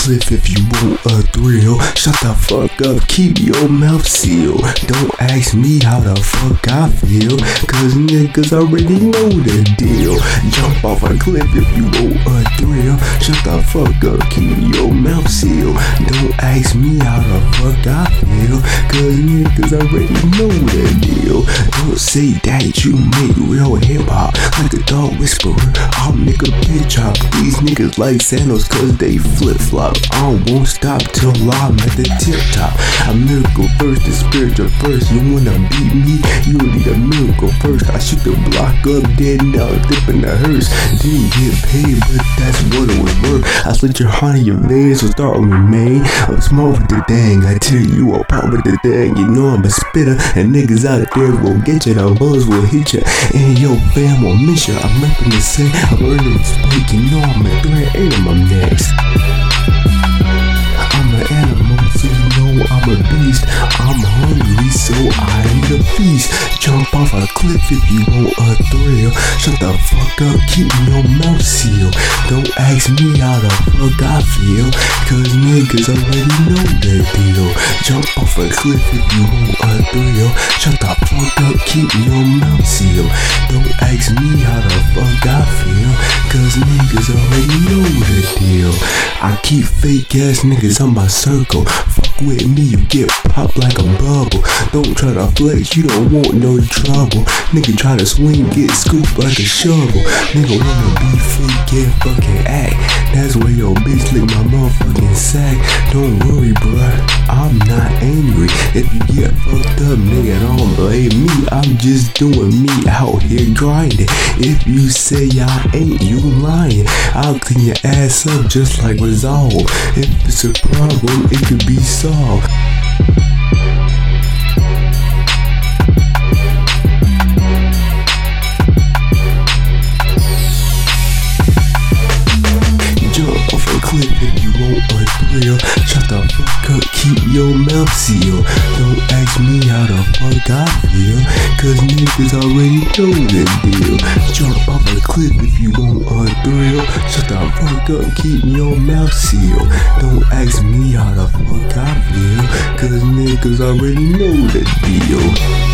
cliff if you want a thrill. Shut the fuck up, keep your mouth sealed. Don't ask me how the fuck I feel, cause niggas already know the deal. Jump off a cliff if you want a thrill. Shut the fuck up, keep your mouth sealed. Don't ask me how the fuck I feel, cause niggas already know the deal. Don't say that you make real hip hop like the dog whisperer. I'll make a bitch up. These niggas like sandals cause they flip flop. I won't stop till I'm at the tip top. A miracle first, the spiritual first. You wanna beat me? You need a miracle first. I shoot the block up, dead now, dipping the hearse. Didn't get paid, but that's what it was worth. I slit your heart in your veins, so start with me, man. I'm smart with the dang. I tell you apart with the dang. You know I'm a spitter, and niggas out there will get you. The buzz will hit you, and your fam will miss you. I'm rapping to say, I'm earning respect. You know I'm a threat, and I'm next. I'm an animal, so you know I'm a beast. I'm hungry, so I need a feast. Jump off a cliff if you want a thrill. Shut the fuck up, keep your mouth sealed. Don't ask me how the fuck I feel, cause niggas already know the deal. Jump off a cliff if you want a thrill. Shut the fuck up, keep your mouth sealed. Don't ask me how the fuck I feel, cause niggas already know the deal. I keep fake ass niggas on my circle. Fuck with me, you get popped like a bubble. Don't try to flex, you don't want no trouble. Nigga try to swing, get scooped like a shovel. Nigga wanna be fake and fucking act. That's where your bitch lick my motherfucking sack. Don't worry, bruh, I'm not angry. If you get fucked up, nigga, don't blame me. I'm just doing me out here grinding. If you say I ain't, you lying. I'll clean your ass up just like Resolve. If it's a problem, it could be solved. Jump off a cliff if you want a thrill. Shut the fuck up, keep your mouth sealed. Don't ask me how the fuck I feel, cause niggas already know the deal. Jump off a cliff if you want a thrill. Shut the fuck up, keep your mouth sealed. Don't ask me how the fuck I feel, cause niggas already know the deal.